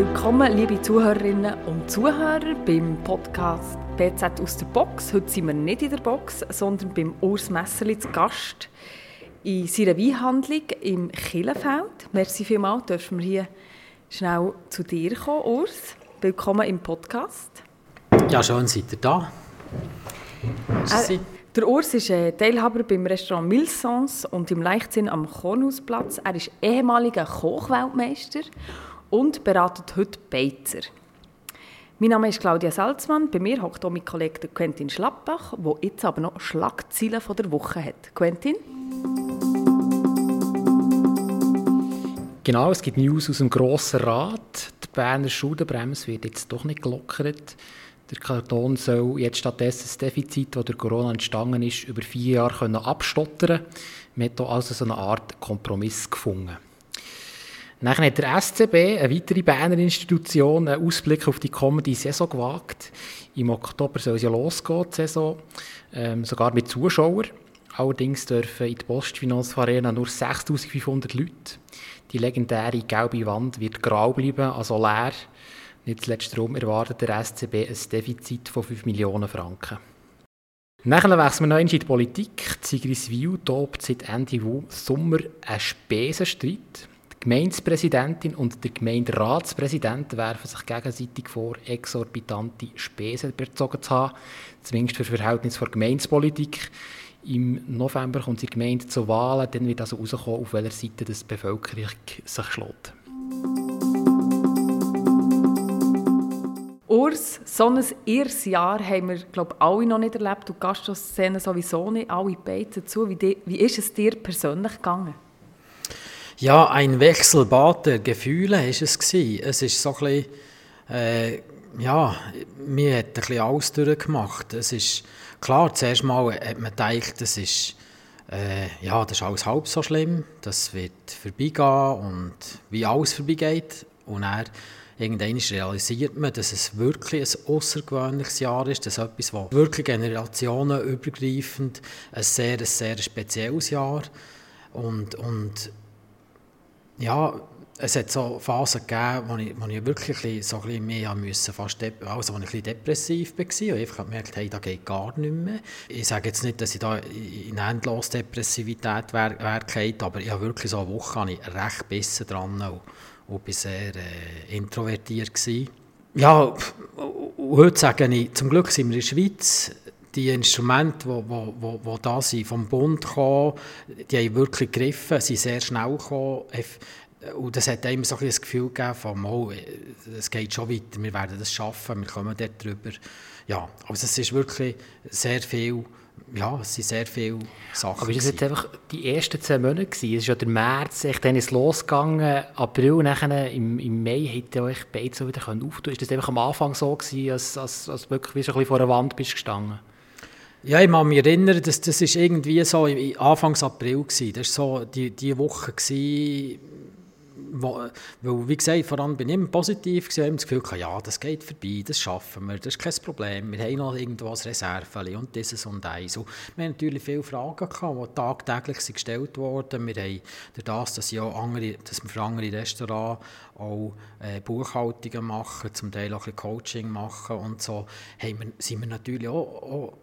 Willkommen, liebe Zuhörerinnen und Zuhörer, beim Podcast «BZ aus der Box». Heute sind wir nicht in der Box, sondern beim Urs Messerli zu Gast in seiner Weinhandlung im Killenfeld. Merci vielmals, dürfen wir hier schnell zu dir kommen, Urs. Willkommen im Podcast. Ja, schön seid ihr da. Der Urs ist Teilhaber beim Restaurant Milsons und im Leichtsinn am Kornhausplatz. Er ist ehemaliger Kochweltmeister und beratet heute Beizer. Mein Name ist Claudia Salzmann. Bei mir hockt auch mein Kollege Quentin Schlappbach, der jetzt aber noch Schlagzeilen von der Woche hat. Quentin? Genau, es gibt News aus dem Grossen Rat. Die Berner Schuldenbremse wird jetzt doch nicht gelockert. Der Kanton soll jetzt stattdessen das Defizit, das durch Corona entstanden ist, über 4 Jahre abstottern können. Man hat hier also so eine Art Kompromiss gefunden. Nachher hat der SCB, eine weitere Berner Institution, einen Ausblick auf die kommende Saison gewagt. Im Oktober soll es ja losgehen, die Saison, sogar mit Zuschauern. Allerdings dürfen in die Postfinance Arena nur 6500 Leute. Die legendäre gelbe Wand wird grau bleiben, also leer. Nicht zuletzt darum erwartet der SCB ein Defizit von 5 Millionen Franken. Nachher wechseln wir noch in die Politik. Sigriswil tobt seit Ende Sommer einen Spesenstreit. Die Gemeindepräsidentin und der Gemeinderatspräsident werfen sich gegenseitig vor, exorbitante Spesen bezogen zu haben, zumindest für Verhältnis der Gemeindepolitik. Im November kommt die Gemeinde zu Wahlen, dann wird also herauskommen, auf welcher Seite die Bevölkerung sich schlägt. Urs, so ein irres Jahr haben wir, glaube ich, alle noch nicht erlebt und die Gastroszene sowieso nicht, alle Beizen zu. Wie ist es dir persönlich gegangen? Ja, ein Wechselbad der Gefühle war es. Es ist so ein bisschen, mir hat ein bisschen alles durchgemacht. Es ist klar, zuerst mal hat man gedacht, das ist alles halb so schlimm, das wird vorbeigehen und wie alles vorbeigeht. Und dann irgendwann realisiert man, dass es wirklich ein außergewöhnliches Jahr ist, dass etwas, was wirklich generationenübergreifend ein sehr spezielles Jahr und ja, es hat so Phasen gegeben, wo ich wirklich so ein bisschen mehr musste, wo ich ein bisschen depressiv war und ich einfach gemerkt, hey, da geht gar nicht mehr. Ich sage jetzt nicht, dass ich da in endlos Depressivität wäre, aber ich habe wirklich so eine Woche recht besser dran und war sehr introvertiert gewesen. Ja, heute sage ich, zum Glück sind wir in der Schweiz. Die Instrumente, die da sind, vom Bund kommen, die haben wirklich gegriffen, sind sehr schnell gekommen. Und das hat einem so ein Gefühl gegeben, von, es geht schon weiter, wir werden das schaffen, wir kommen dort drüber. Ja, also es ist wirklich sehr viel, es sind sehr viele Sachen. Aber das waren einfach die ersten 10 Monate. Es ist ja der März, dann ist es losgegangen, April, nachher im Mai habt ihr euch beide so wieder auftun. Ist das einfach am Anfang so gewesen, als wirklich wie so ein bisschen vor der Wand bist gestanden? Ja, ich kann mich erinnern, das ist irgendwie so Anfangs April gewesen. Das war so die Woche gewesen, weil, wie gesagt, vor allem bin ich immer positiv gewesen, immer das Gefühl hatte, ja, das geht vorbei, das schaffen wir, das ist kein Problem, wir haben noch irgendwas Reserven und dieses und eins. Und wir haben natürlich viele Fragen gehabt, die tagtäglich gestellt wurden. Wir haben dadurch, dass wir für andere Restaurants auch Buchhaltungen machen, zum Teil auch ein bisschen Coaching machen und so, sind wir natürlich auch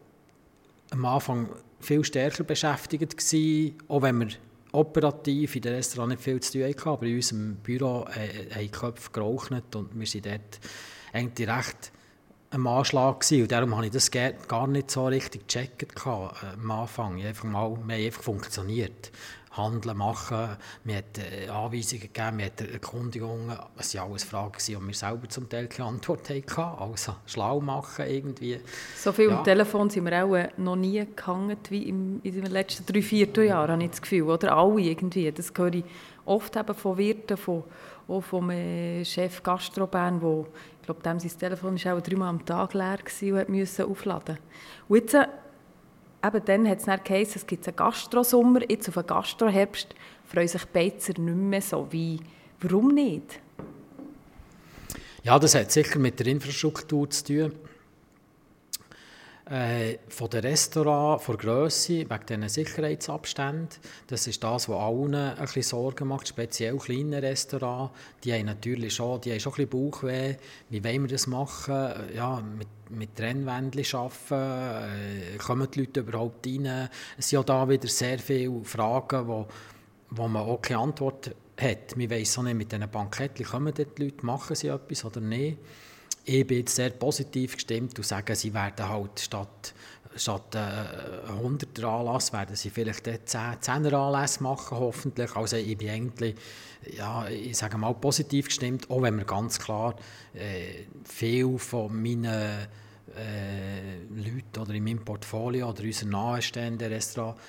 am Anfang viel stärker beschäftigt gewesen, auch wenn wir operativ in den Restaurant nicht viel zu tun hatten, aber in unserem Büro haben die Köpfe geraucht und wir waren dort eigentlich recht am Anschlag gewesen. Und darum habe ich das gar nicht so richtig gecheckt am Anfang. Wir haben einfach funktioniert. Handeln, machen, wir hatten Anweisungen gegeben, wir hatten Erkundigungen. Es waren alles Fragen, die wir selber zum Teil keine Antwort hatten. Also schlau machen irgendwie. So viel am Telefon sind wir auch noch nie gehangen wie in den letzten 3-4 Jahren, habe ich das Gefühl. Oder alle irgendwie. Das höre ich oft eben von Wirten, auch vom Chef Gastro Bern, wo, ich glaube, sein Telefon war auch 3-mal am Tag leer und musste aufladen. Und jetzt, eben dann hat es dann geheißen, es gibt einen Gastrosommer, jetzt auf einen Gastroherbst freuen sich die Beizer nicht mehr so. Warum nicht? Ja, das hat sicher mit der Infrastruktur zu tun. Von den Restaurants, von der Grösse, wegen diesen Sicherheitsabständen, das ist das, was allen ein bisschen Sorgen macht, speziell kleine Restaurants, die haben natürlich schon ein bisschen Bauchweh, wie wollen wir das machen, ja, mit Trennwänden arbeiten, kommen die Leute überhaupt rein, es sind auch da wieder sehr viele Fragen, wo man auch keine Antwort hat. Man weiss auch nicht, mit diesen Banketten, kommen dort die Leute, machen sie etwas oder nicht. Ich bin jetzt sehr positiv gestimmt und sage, sie werden halt statt 100er Anlass werden sie vielleicht 10er Anlässe machen, hoffentlich. Also ich bin eigentlich, ja, ich sage mal, positiv gestimmt, auch wenn wir ganz klar viel von meinen Leuten oder in meinem Portfolio oder unseren nahestehenden Restaurants,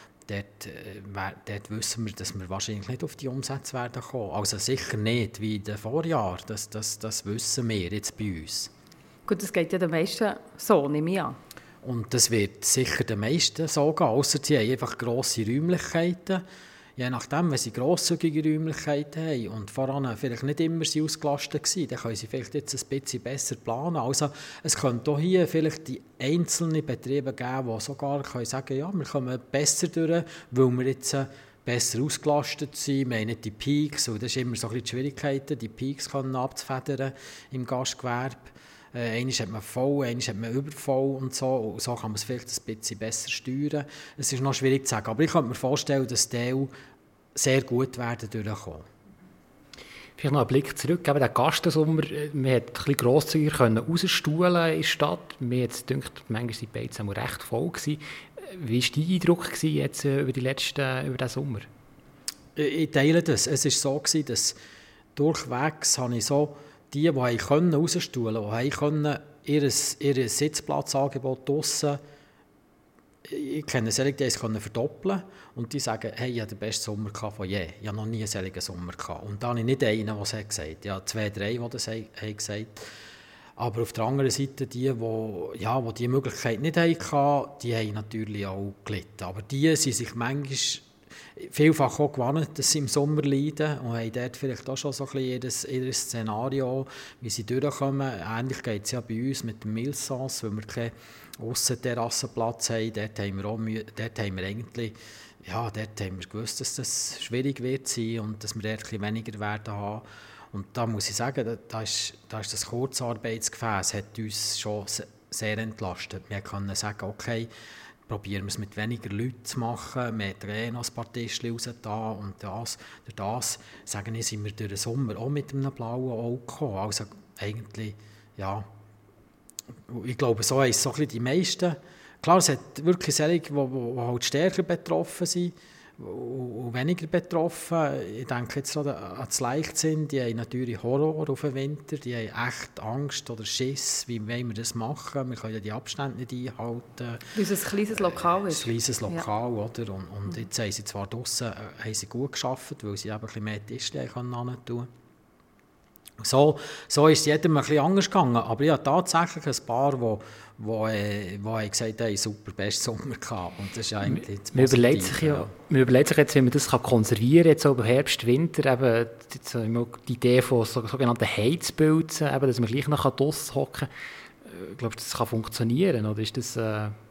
dort wissen wir, dass wir wahrscheinlich nicht auf die Umsätze werden kommen. Also sicher nicht wie in den Vorjahren, das wissen wir jetzt bei uns. Gut, das geht ja den meisten so, nehme ich an. Und das wird sicher den meisten so gehen, ausser sie haben einfach grosse Räumlichkeiten. Je nachdem, wenn sie grosszügige Räumlichkeiten haben und voran vielleicht nicht immer ausgelastet waren, dann können sie vielleicht jetzt ein bisschen besser planen. Also es könnte auch hier vielleicht die einzelnen Betriebe geben, die sogar können sagen, ja, wir kommen besser durch, weil wir jetzt besser ausgelastet sind. Wir haben nicht die Peaks, und das ist immer so ein bisschen die Schwierigkeit, die Peaks können abzufedern im Gastgewerbe. Einmal hat man voll, einmal hat man übervoll und so. Und so kann man es vielleicht ein bisschen besser steuern. Es ist noch schwierig zu sagen, aber ich könnte mir vorstellen, dass die sehr gut werden durchkommen. Vielleicht noch einen Blick zurück. Eben der Gastensommer, man hat ein bisschen grosszügiger rausstuhlen in der Stadt. Mir hat es gedacht, manchmal waren die Beizen recht voll gewesen. Wie war dein Eindruck jetzt über den Sommer? Ich teile das. Es war so, dass durchwegs habe ich so die rausstuhlen konnten, die ihr Sitzplatzangebot draussen, ich kenne solche, die es verdoppeln und die sagen, hey, ich hatte den besten Sommer von je. Ich hatte noch nie einen solchen Sommer gehabt. Und da habe ich nicht einen, der es gesagt hat. Ich habe 2, 3, die das haben gesagt. Aber auf der anderen Seite, die die Möglichkeit nicht hatten, die haben natürlich auch gelitten. Aber die sind sich manchmal vielfach auch gewarnt, dass sie im Sommer leiden und haben dort vielleicht auch schon so ein bisschen ihr Szenario, wie sie durchkommen. Ähnlich geht es ja bei uns mit dem Milsans, weil wir keinen Aussenterrassenplatz haben. Dort haben wir gewusst, dass das schwierig wird sein und dass wir dort ein bisschen weniger werden haben. Und da muss ich sagen, da ist das Kurzarbeitsgefäß hat uns schon sehr entlastet. Wir konnten sagen, okay, probieren wir es mit weniger Leuten zu machen. Wir haben noch ein paar Tischchen raus da und durch das sagen wir, sind wir durch den Sommer auch mit einem blauen Auge gekommen. Also eigentlich, ja, ich glaube, so haben es so ein bisschen die meisten. Klar, es hat wirklich solche, die halt stärker betroffen sind und weniger betroffen. Ich denke jetzt an das Leichtsinn, die haben natürlich Horror auf den Winter, die haben echt Angst oder Schiss, wie wollen wir das machen, wir können ja die Abstände nicht einhalten. Weil es ein kleines Lokal ist. Ein kleines Lokal, ja. Oder? Und jetzt haben sie zwar draussen gut gearbeitet, weil sie eben ein bisschen mehr Tischchen tun konnten. So ist es jedem ein bisschen anders gegangen, aber ich habe tatsächlich ein paar, die gesagt haben, super, besten Sommer gehabt. Und das ist eigentlich das man überlegt sich jetzt, wie man das konservieren kann, jetzt über Herbst, Winter, eben die Idee von sogenannten Heizpilzen, eben, dass man gleich noch draussen hocken kann. Glaubst du, das kann funktionieren, oder ist das...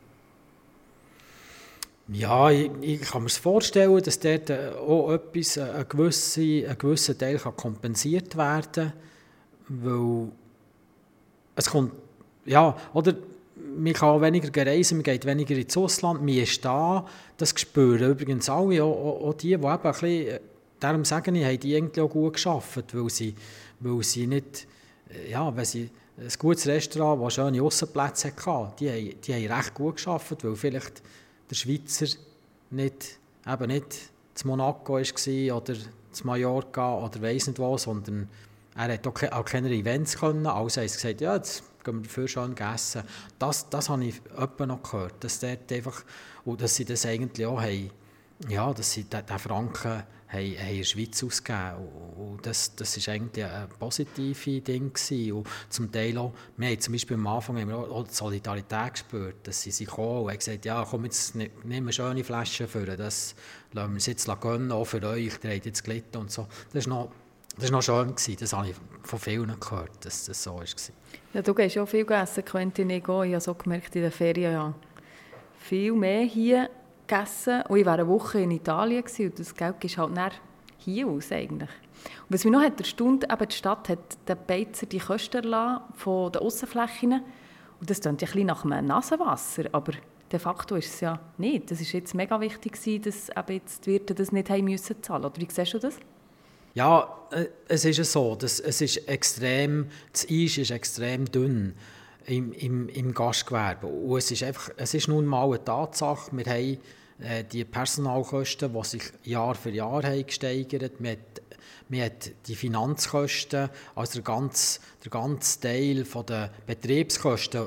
Ja, ich kann mir vorstellen, dass dort auch etwas, ein gewisser Teil kann kompensiert werden kann, weil es kommt, ja, oder man kann auch weniger reisen, man geht weniger ins Ausland, man ist da, das spüren übrigens alle, auch die eben ein bisschen, darum sagen ich, haben die irgendwie auch gut gearbeitet, weil sie nicht, ja, wenn sie ein gutes Restaurant, das schöne Aussenplätze hatte, die haben recht gut gearbeitet, weil vielleicht der Schweizer nicht zu Monaco war oder zu Mallorca oder weiss nicht was, sondern er hat auch keine Events können. Also haben sie gesagt, ja, jetzt gehen wir dafür schon essen. Das habe ich öppe noch gehört, dass dort einfach, und dass sie das eigentlich auch haben, ja, dass sie den Franken haben in der Schweiz ausgegeben. Und das war eigentlich ein positives Ding gewesen. Und zum Teil auch, wir haben zum Beispiel am Anfang auch die Solidarität gespürt, dass sie gekommen und haben gesagt, ja, komm, jetzt nehmen wir schöne Flaschen für, das lassen wir uns jetzt gönnen, auch für euch, ihr habt jetzt gelitten und so. Das war noch Das war noch schön, das habe ich von vielen gehört, dass das so war. Ja, du gehst auch viel essen, Quentin, ich gehe. Ich habe so gemerkt in den Ferien, ja, viel mehr hier gegessen. Und ich war eine Woche in Italien gewesen, und das Geld ist halt näher hier aus eigentlich. Und was mich noch hat erstaunt, eben die Stadt hat den Beizer die Kosten erlassen von den Aussenflächen. Und das klingt ja ein bisschen nach einem Nasenwasser, aber de facto ist es ja nicht. Das war jetzt mega wichtig, dass eben jetzt die Wirte das nicht haben müssen zahlen. Oder wie siehst du das? Ja, es ist so, es ist extrem, das Eis ist extrem dünn im Gastgewerbe. Und es ist nun mal eine Tatsache, wir haben die Personalkosten, die sich Jahr für Jahr haben gesteigert haben. Man hat die Finanzkosten, also der ganze Teil der Betriebskosten,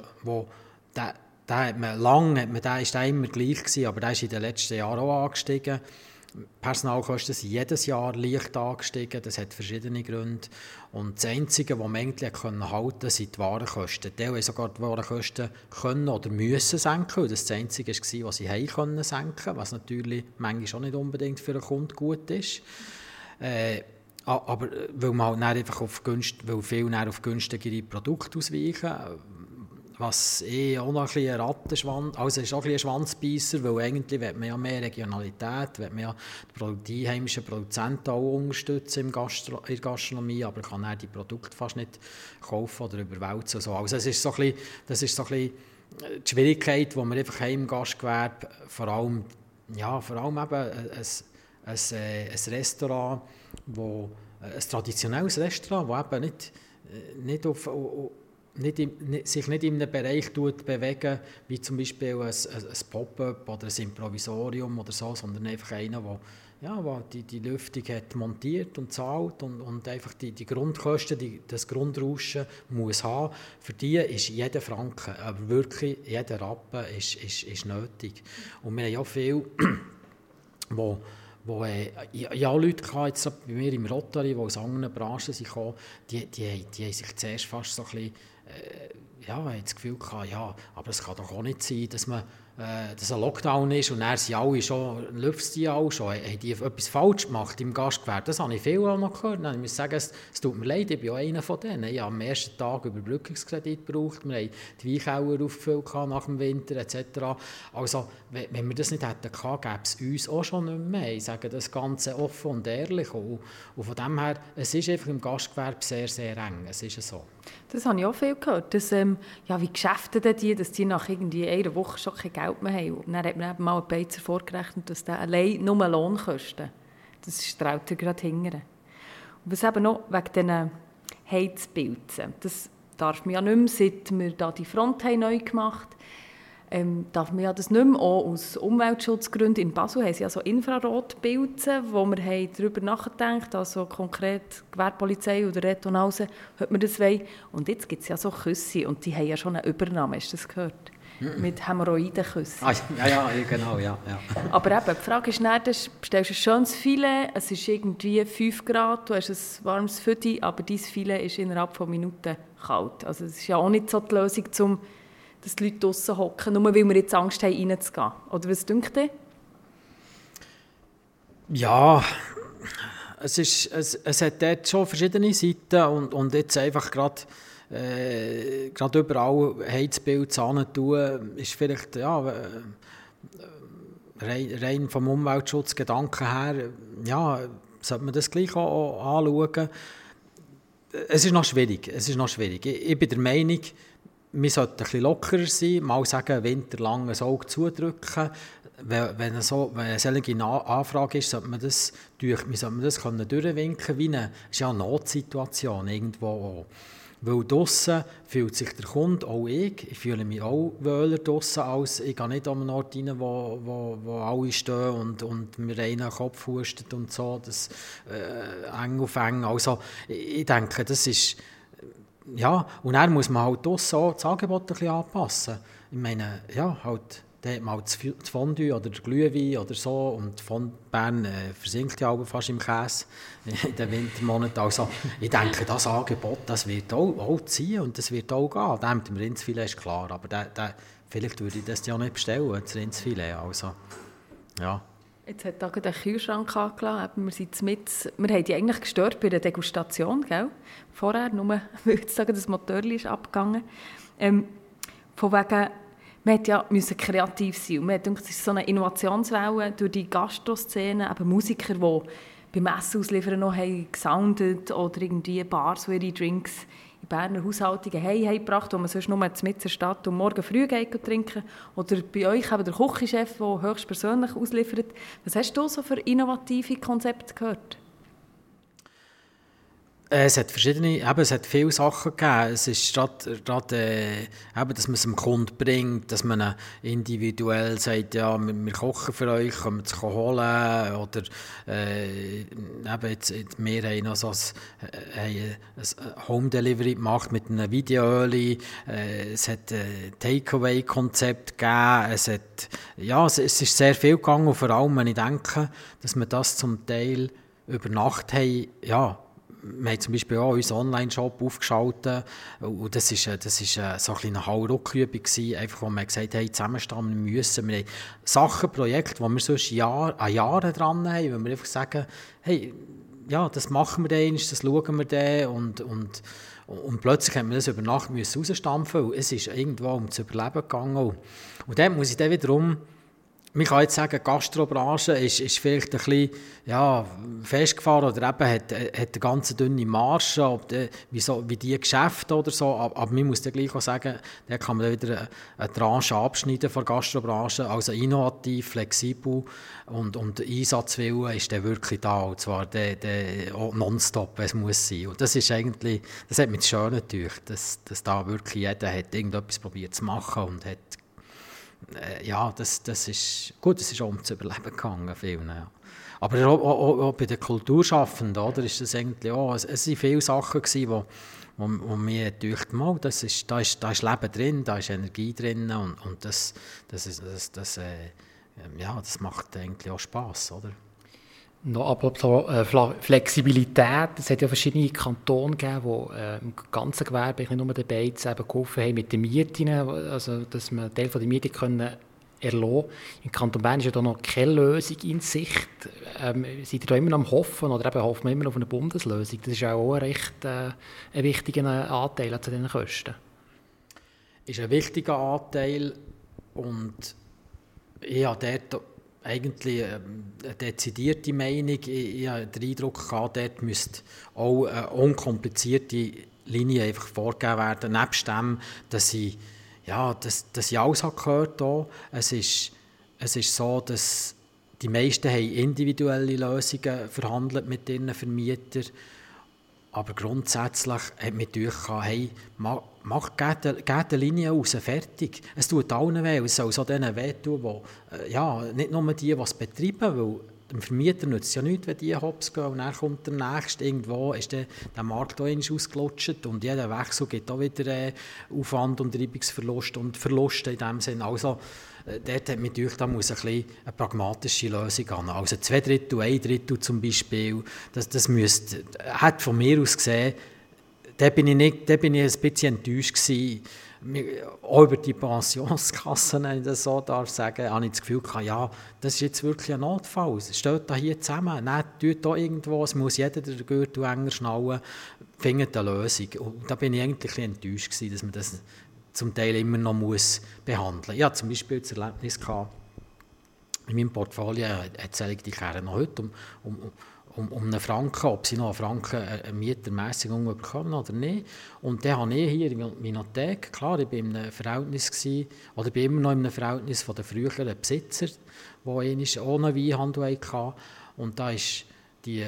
der ist immer gleich gewesen, aber der ist in den letzten Jahren auch angestiegen. Personalkosten sind jedes Jahr leicht angestiegen, das hat verschiedene Gründe. Und das Einzige, was man eigentlich halten konnte, sind die Warenkosten. Die haben sogar die Warenkosten können oder müssen senken, weil das Einzige war, was sie senken konnten, was natürlich manchmal auch nicht unbedingt für einen Kunden gut ist. Aber weil man halt einfach weil viel auf günstigere Produkte ausweichen, was auch noch ein bisschen ein Rattenschwanz, also es ist auch ein bisschen ein Schwanzbeisser, weil eigentlich will man ja mehr Regionalität, will man ja die einheimischen Produzenten auch unterstützen in der Gastronomie, aber kann dann die Produkte fast nicht kaufen oder überwälzen. So. Also das ist so ein bisschen die Schwierigkeit, die wir einfach haben im Gastgewerbe, vor allem eben ein Restaurant, ein traditionelles Restaurant, das eben sich nicht in einem Bereich bewegen, wie zum Beispiel ein Pop-up oder ein Improvisorium oder so, sondern einfach einer, der die Lüftung hat montiert und zahlt und einfach die Grundkosten, das Grundrauschen muss haben. Für die ist jeder Franken, aber wirklich jeder Rappen ist nötig. Und wir haben ja viele, Leute jetzt bei mir im Rotary, die aus anderen Branchen kamen, die haben sich zuerst fast so ein bisschen das Gefühl gehabt, ja, aber es kann doch auch nicht sein, dass ein Lockdown ist und dann sind alle schon, läuft die alle schon, haben die etwas falsch gemacht im Gastgewerbe. Das habe ich viel auch noch gehört. Ich muss sagen, es tut mir leid, ich bin auch einer von denen. Ich habe am ersten Tag Überbrückungskredit gebraucht, wir haben die Weinkeller aufgefüllt nach dem Winter etc. Also, wenn wir das nicht hätten gehabt, gäbe es uns auch schon nicht mehr. Ich sage das Ganze offen und ehrlich. Und von dem her, es ist einfach im Gastgewerbe sehr, sehr eng. Es ist so. Das habe ich auch viel gehört, dass, wie Geschäfte die, dass die nach irgendwie einer Woche schon kein Geld mehr haben. Und dann hat man eben mal einen Beizer vorgerechnet, dass der allein nur Lohnkosten, das strahlt er gerade hingern. Und was eben noch wegen diesen Heizpilzen, das darf man ja nicht mehr, seit wir da die Front haben neu gemacht haben, darf man ja das nicht mehr, auch aus Umweltschutzgründen. In Basel haben sie ja so Infrarotpilze, wo wir haben darüber nachgedacht, also konkret Gewerbepolizei oder Retonhausen, hört man das wollen. Und jetzt gibt es ja so Küsse und die haben ja schon eine Übernahme, hast du das gehört? Mit Hämorrhoidenküssen. Ja, genau, ja. Aber eben, die Frage ist dann, du bestellst ein schönes Filet, es ist irgendwie 5 Grad, du hast ein warmes Fütti, aber dein Filet ist innerhalb von Minuten kalt. Also es ist ja auch nicht so die Lösung, dass die Leute draussen hocken, nur weil wir jetzt Angst haben, reinzugehen. Oder was denkt ihr? Ja, es hat dort schon verschiedene Seiten und jetzt einfach gerade überall Heizbild tun, ist vielleicht rein vom Umweltschutzgedanken her, sollte man das gleich auch anschauen. Es ist noch schwierig. Ich bin der Meinung, wir sollten ein bisschen lockerer sein, mal sagen, winterlang ein Auge zudrücken. Wenn eine solche Anfrage ist, sollte man das durchwinken können, ist ja eine Notsituation irgendwo. Weil draussen fühlt sich der Kunde, auch ich fühle mich auch wohler draussen, als ich gehe nicht an einen Ort rein, wo alle stehen und mir einen Kopf hustet und so, das eng auf eng. Also ich denke, das ist, ja, und dann muss man halt draussen auch das Angebot ein bisschen anpassen. Ich meine, ja, halt, da hat man halt das Fondue oder der Glühwein oder so und von Bern versinkt ja auch fast im Käse in den Wintermonaten. Also ich denke, das Angebot, das wird auch ziehen und das wird auch gehen. Das mit dem Rindsfilet ist klar, aber vielleicht würde ich das ja nicht bestellen, das Rindsfilet. Also, ja. Jetzt hat da gerade einen Kühlschrank angelassen. Wir haben die eigentlich gestört bei der Degustation, gell? Vorher, nur weil jetzt das Motor ist abgegangen. Von wegen, man musste kreativ sein. Und man hat gedacht, es ist so eine Innovationswelle durch die Gastroszene, eben Musiker, die beim Essen ausliefern noch haben gesoundet oder irgendwie Bars, die ihre Drinks in Berner Haushaltungen heimgebracht, wo man sonst nur mitten in der Stadt und morgen früh geht trinken. Oder bei euch eben der Küchenchef, der höchstpersönlich ausliefert. Was hast du so für innovative Konzepte gehört? Es hat es hat viele Sachen gegeben. Es ist gerade dass man es dem Kunden bringt, dass man individuell sagt, ja, wir kochen für euch, können wir es holen. Oder wir haben noch so ein Home Delivery gemacht mit einem Videoöli. Es hat ein Takeaway-Konzept gegeben. Es ist sehr viel gegangen. Und vor allem, wenn ich denke, dass wir das zum Teil über Nacht haben, ja, wir haben zum Beispiel auch unseren Online-Shop aufgeschaltet und das war so eine Hauruckübung, einfach wo wir gesagt haben, zusammenstehen müssen. Wir haben Sachen, Projekte, die wir sonst an Jahren dran haben, wo wir einfach sagen, hey, ja, das machen wir dann, das schauen wir dann und plötzlich haben wir das über Nacht rausstampfen und es ist irgendwo um zu überleben gegangen. Und dann muss ich dann wiederum, man kann jetzt sagen, die Gastrobranche ist vielleicht ein bisschen festgefahren oder eben hat eine ganz dünne Marge, wie die Geschäfte oder so. Aber man muss dann gleich auch sagen, da kann man wieder eine Tranche abschneiden von der Gastrobranche. Also innovativ, flexibel und Einsatzwille ist dann wirklich da. Und zwar auch nonstop, wenn es muss sein. Und das ist eigentlich, das hat mich schön gedacht, dass da wirklich jeder hat irgendetwas probiert zu machen und hat das ist gut, es ist auch um zu überleben gegangen, vielen, ja. Aber auch bei den Kulturschaffenden, oder, ist das eigentlich auch, es waren viele Sachen gewesen, wo mir gedacht, da ist Leben drin, da ist Energie drin und das macht eigentlich auch Spass, oder? Noch aber Flexibilität. Es hat ja verschiedene Kantone gegeben, die im ganzen Gewerbe, nicht nur den Beiz, geholfen haben mit den Mieten, also dass man einen Teil der Miete erlassen können. Im Kanton Bern ist ja da noch keine Lösung in Sicht. Seid ihr da immer noch am Hoffen oder eben hoffen wir immer noch auf eine Bundeslösung? Das ist ja auch ein recht ein wichtiger Anteil zu diesen Kosten. Ist ein wichtiger Anteil und ich habe dort eigentlich eine dezidierte Meinung. Ich habe den Eindruck gehabt, dort müsste auch eine unkomplizierte Linie einfach vorgegeben werden. Nebst dem, dass ich alles gehört habe. Es ist so, dass die meisten haben individuelle Lösungen verhandelt mit ihren Vermietern. Aber grundsätzlich hat mich durchgekommen, hey, geht die Linie raus, fertig. Es tut allen weh, es soll so denen wehtun, die, nicht nur die es betreiben, weil dem Vermieter nützt es ja nichts, wenn die hops gehen und dann kommt der Nächste. Irgendwo ist der Markt auch ausgelutscht und jeder Wechsel gibt auch wieder Aufwand und Reibungsverlust und Verluste in dem Sinne. Also, dort hat mich gedacht, da muss eine pragmatische Lösung an. Also 2/3, 1/3 zum Beispiel, das müsste, hat von mir aus gesehen, da bin ich ein bisschen enttäuscht gewesen. Auch über die Pensionskassen, wenn ich das so darf sagen, habe ich das Gefühl gehabt, ja, das ist jetzt wirklich ein Notfall. Es steht da hier zusammen, tut da irgendwo, es muss jeder den Gürtel enger schnallen, findet eine Lösung. Und da bin ich eigentlich ein bisschen enttäuscht gewesen, dass man das zum Teil immer noch behandeln muss. Ich hatte zum Beispiel das Erlebnis gehabt, in meinem Portfolio erzähle ich die Kerne noch heute um einen Franken, ob sie noch einen Franken eine Mietermässigung bekommen oder nicht. Und dann habe ich hier in Winothek, klar, ich war in einem Verhältnis oder bin immer noch in einem Verhältnis von den früheren Besitzer, die auch einen Weinhandel hatten. Und da ist die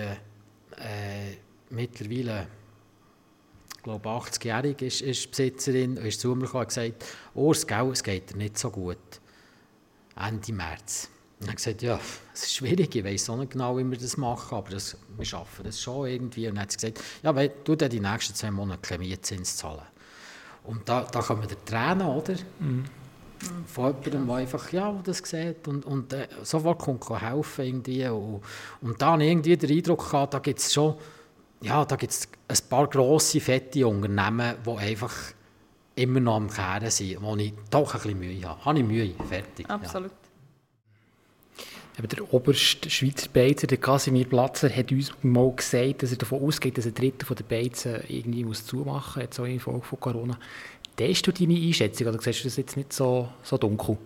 mittlerweile, ich glaube 80-jährige ist Besitzerin, ist zu mir gekommen und gesagt, Urs, es geht dir nicht so gut. Ende März. Und er hat gesagt, ja, es ist schwierig, ich weiss auch nicht genau, wie wir das machen, aber wir schaffen das schon irgendwie. Und dann hat sie gesagt, ja, weil du dann die nächsten 2 Monate keinen Mietzins zahlen. Und da kommen die Tränen, oder? Mhm. Von jemandem, der einfach, das sieht und sofort kommt helfen irgendwie. Und da habe ich irgendwie den Eindruck gehabt, da gibt es schon, da gibt es ein paar grosse, fette Unternehmen, die einfach immer noch am Kehren sind, wo ich doch ein bisschen Mühe habe. Habe ich Mühe, fertig. Absolut. Ja. Der oberste Schweizer Beizer, der Casimir Platzer, hat uns mal gesagt, dass er davon ausgeht, dass ein Drittel der Beizen irgendwie zumachen muss, jetzt auch in Folge von Corona. Teilst du deine Einschätzung oder siehst du das jetzt nicht so dunkel?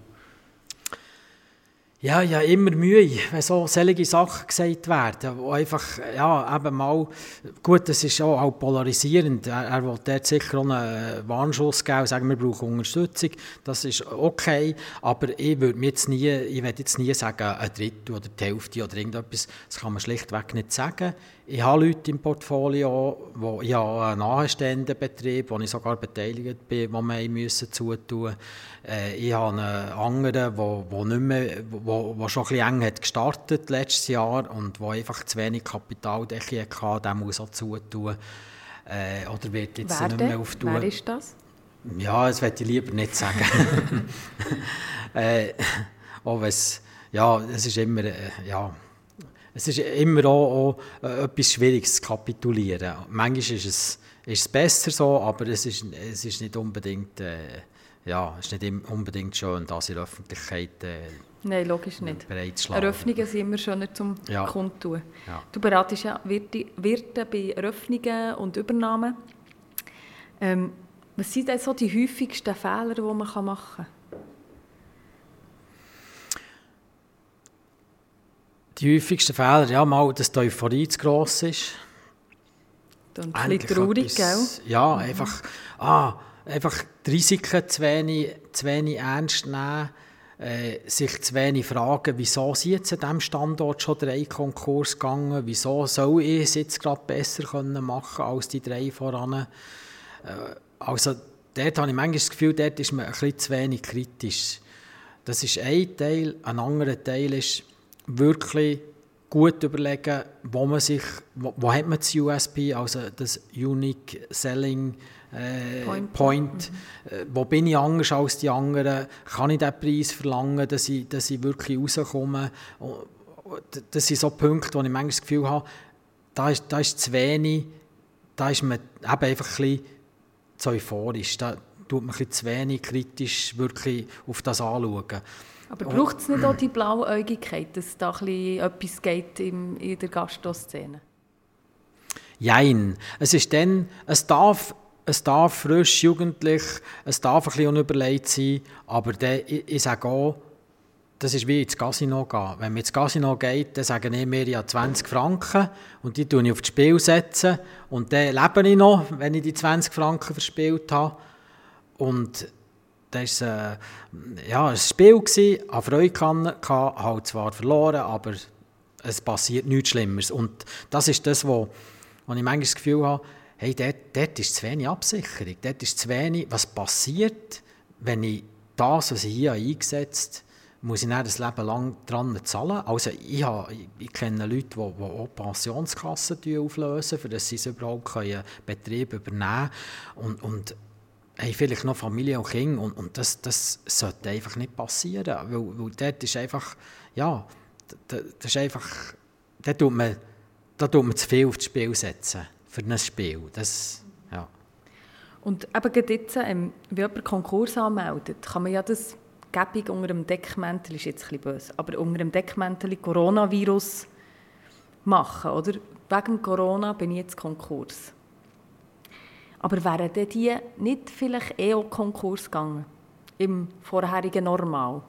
Ja, immer Mühe, wenn so solche Sachen gesagt werden, wo einfach, ja, eben mal, gut, das ist auch polarisierend, er will dort sicher auch einen Warnschuss geben, sagen, wir brauchen Unterstützung, das ist okay, aber ich würde jetzt nie sagen, ein Drittel oder die Hälfte oder irgendetwas, das kann man schlichtweg nicht sagen. Ich habe Leute im Portfolio, ich habe einen nahestehenden Betrieb, wo ich sogar beteiligt bin, wo wir zutun mussten. Ich habe einen anderen, der schon ein bisschen eng hat gestartet letztes Jahr und der einfach zu wenig Kapitaldecke hatte, der muss auch zutun. Oder wird jetzt nicht mehr auftun. Wer ist das? Ja, das möchte ich lieber nicht sagen. Auch es ist immer... Es ist immer auch etwas Schwieriges zu kapitulieren. Manchmal ist es besser so, aber es ist nicht unbedingt, ist nicht unbedingt schön, das in der Öffentlichkeit Nein, logisch nicht. bereitzuschlagen. Eröffnungen sind immer schöner zum Kundtun. Ja. Du beratest ja Wirte bei Eröffnungen und Übernahmen. Was sind denn so die häufigsten Fehler, die man machen kann? Die häufigsten Fehler, dass die Euphorie zu gross ist. Und ein bisschen traurig, gell? Ja, einfach die Risiken zu wenig ernst nehmen, sich zu wenig fragen, wieso sind jetzt an diesem Standort schon 3 Konkurse gegangen, wieso soll ich es jetzt gerade besser machen können als die 3 voran. Also dort habe ich manchmal das Gefühl, dort ist man ein bisschen zu wenig kritisch. Das ist ein Teil. Ein anderer Teil ist, wirklich gut überlegen, wo hat man das USP, also das Unique Selling Point. Wo bin ich anders als die anderen? Kann ich diesen Preis verlangen, dass ich wirklich rauskomme? Das sind so Punkte, wo ich manchmal das Gefühl habe, da ist zu wenig, da ist man eben einfach ein bisschen zu euphorisch. Da tut man ein bisschen zu wenig kritisch wirklich auf das anschauen. Aber braucht es nicht auch die Blauäugigkeit, dass da etwas geht in der Gastroszene? Jein. Es darf frisch, jugendlich, es darf ein bisschen unüberlegt sein, aber ich sage auch, das ist wie ins Casino gehen. Wenn man ins Casino geht, dann sagen mir ja 20 Franken und die setze ich auf das Spiel und dann lebe ich noch, wenn ich die 20 Franken verspielt habe. Und das war ein Spiel, an Freude hatte, halt zwar verloren, aber es passiert nichts Schlimmeres. Und das ist das, wo ich manchmal das Gefühl habe, hey, dort ist zu wenig Absicherung, dort ist zu wenig, was passiert, wenn ich das, was ich hier eingesetzt habe, muss ich dann das Leben lang dran zahlen. Also ich kenne Leute, die auch Pensionskassen auflösen, für dass sie überhaupt einen Betrieb übernehmen können. Und haben vielleicht noch Familie und Kinder und das sollte einfach nicht passieren, weil dort ist einfach, das ist einfach, da tut man zu viel aufs Spiel setzen, für ein Spiel, Und eben gerade jetzt, wenn jemand Konkurs anmeldet, kann man ja das gäbig unter dem Deckmäntel, ist jetzt ein bisschen böse, aber unter dem Deckmäntel Coronavirus machen, oder? Wegen Corona bin ich jetzt Konkurs. Aber wären die nicht vielleicht auch Konkurs gegangen, im vorherigen Normal?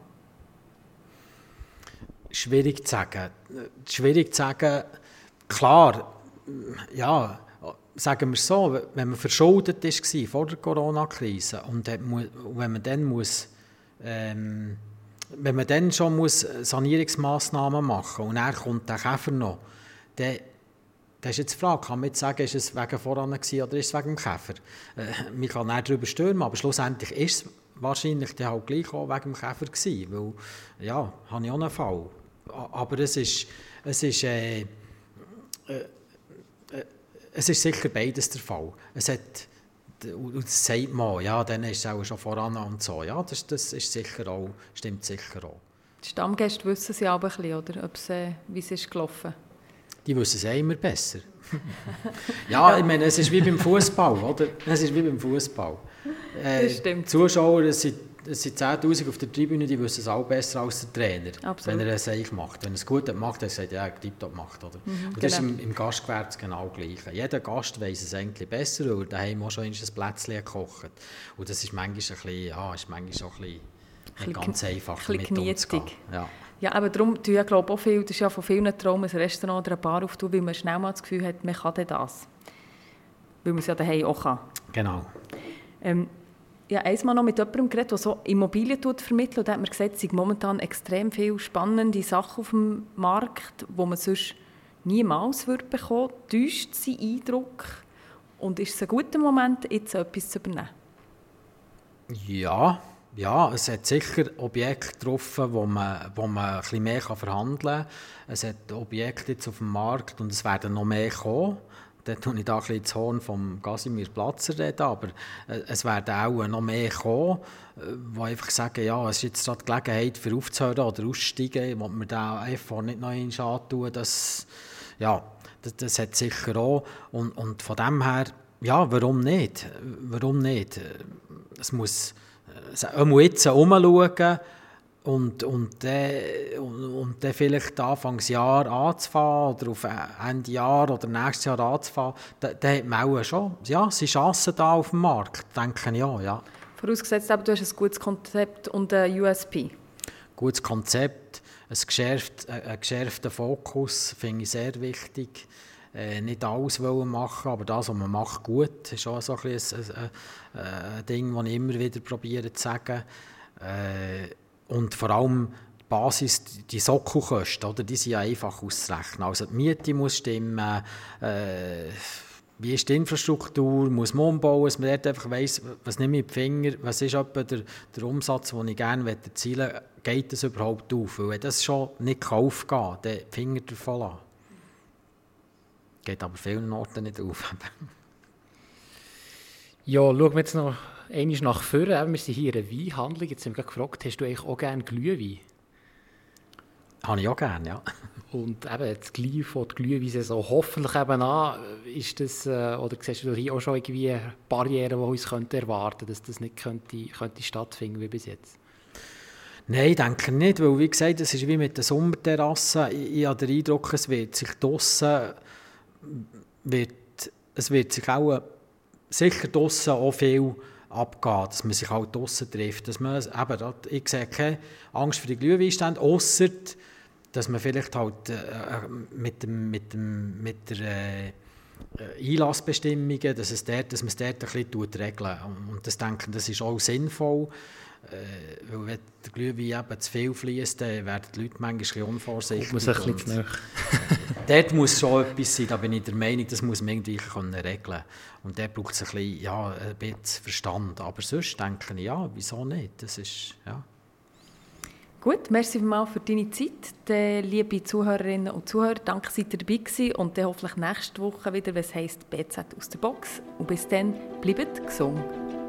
Schwierig zu sagen. Klar, ja, sagen wir es so, wenn man verschuldet war vor der Corona-Krise und wenn man dann schon Sanierungsmassnahmen machen muss und dann kommt der Käfer noch, dann ist jetzt die Frage, kann man jetzt sagen, ist es wegen voran gewesen oder ist es wegen dem Käfer? Man kann nicht darüber stürmen, aber schlussendlich ist es wahrscheinlich dann halt gleich auch wegen dem Käfer gewesen, weil, ja, habe ich auch einen Fall. Aber es ist sicher beides der Fall. Das sagt man, ja, dann ist es auch schon voran und so. Ja, das ist sicher auch, stimmt sicher auch. Die Stammgäste wissen sie aber ein bisschen, oder? Wie es ist gelaufen. Die wissen es immer besser. Ja, ich meine, es ist wie beim Fußball, oder? Es ist wie beim Fußball. Das stimmt. Die Zuschauer sind es sind 10'000 auf der Tribüne, die wissen es auch besser als der Trainer, Absolut. wenn er es eigentlich macht. Wenn er es gut macht, dann sagt er, ja, tiptop macht. Oder? Und das ist im Gastgewerbe genau gleich. Jeder Gast weiss es eigentlich besser, weil er daheim auch schon ein Plätzchen gekocht. Und das ist manchmal auch ein bisschen nicht ganz einfach mit umzugehen. Ja, aber darum tue ich glaube auch viel, das ist ja von vielen Traum, ein Restaurant oder eine Bar auftun, weil man schnell mal das Gefühl hat, man kann das. Weil man es ja daheim auch kann. Genau. Ich habe einmal noch mit jemandem geredet, der so Immobilien vermittelt, und da hat mir gesagt, es sind momentan extrem viele spannende Sachen auf dem Markt, die man sonst niemals bekommen würde. Täuscht sein Eindruck? Und ist es ein guter Moment, jetzt etwas zu übernehmen? Ja, es hat sicher Objekte getroffen, wo man ein bisschen mehr verhandeln kann. Es hat Objekte jetzt auf dem Markt und es werden noch mehr kommen. Da tue ich da ein bisschen ins Horn vom Casimir Platzer reden, aber es werden auch noch mehr kommen, die einfach sagen, ja, es ist jetzt die Gelegenheit für aufzuhören oder auszusteigen, wo man da einfach nicht noch anschauen. Das hat sicher auch. Und von dem her, ja, warum nicht? Es muss jetzt herumschauen und dann vielleicht Anfangsjahr anzufangen oder auf Ende Jahr oder nächstes Jahr anzufangen, dann hat man auch schon, ja, sind Chancen da auf dem Markt, denke ich auch, ja. Vorausgesetzt aber, du hast ein gutes Konzept und ein USP. Gutes Konzept, ein geschärfter Fokus, finde ich sehr wichtig. Nicht alles machen, aber das, was man macht, gut. Das ist auch so ein Ding, das ich immer wieder probiere zu sagen. Und vor allem die Basis, die Sockelkosten, oder, die sind ja einfach auszurechnen. Also die Miete muss stimmen, wie ist die Infrastruktur, muss man umbauen, dass man dort einfach weiss, was nehme ich in die Finger, was ist etwa der Umsatz, den ich gerne erzielen möchte, geht das überhaupt auf? Weil wenn das schon nicht aufgehen kann, dann die Finger davon lassen. Geht aber vielen Orten nicht auf. Ja, schauen wir jetzt noch einmal nach vorne. Wir sind hier in einer Weinhandlung. Jetzt haben wir gefragt, hast du eigentlich auch gerne Glühwein? Habe ich auch gerne, ja. Und eben, jetzt gleich von der Glühwein-Saison hoffentlich eben an, ist das, oder siehst du hier auch schon irgendwie Barrieren, die uns erwarten könnten, dass das nicht könnte stattfinden wie bis jetzt? Nein, denke nicht, weil wie gesagt, es ist wie mit den Sommerterrassen. Ich habe den Eindruck, es wird sich draussen auch sicher draussen auch viel abgehen, dass man sich halt draussen trifft. Dass man, eben, ich sehe keine Angst für die Glühweinstände, ausser dass man vielleicht halt mit der Einlassbestimmungen, dass man es dort ein bisschen regelt. Und das denke, das ist auch sinnvoll. Weil wenn der Glühwein eben zu viel fließt, dann werden die Leute manchmal ein bisschen unvorsichtig. Muss ein bisschen zu nahe. Dort muss schon etwas sein, da bin ich der Meinung, das muss man irgendwie regeln können. Und dort braucht es ein bisschen Verstand. Aber sonst denke ich, ja, wieso nicht? Das ist, ja. Gut, merci vielmals für deine Zeit. Liebe Zuhörerinnen und Zuhörer, danke, seid ihr dabei gewesen. Und dann hoffentlich nächste Woche wieder, was heisst BZ aus der Box. Und bis dann, bleibt gesund.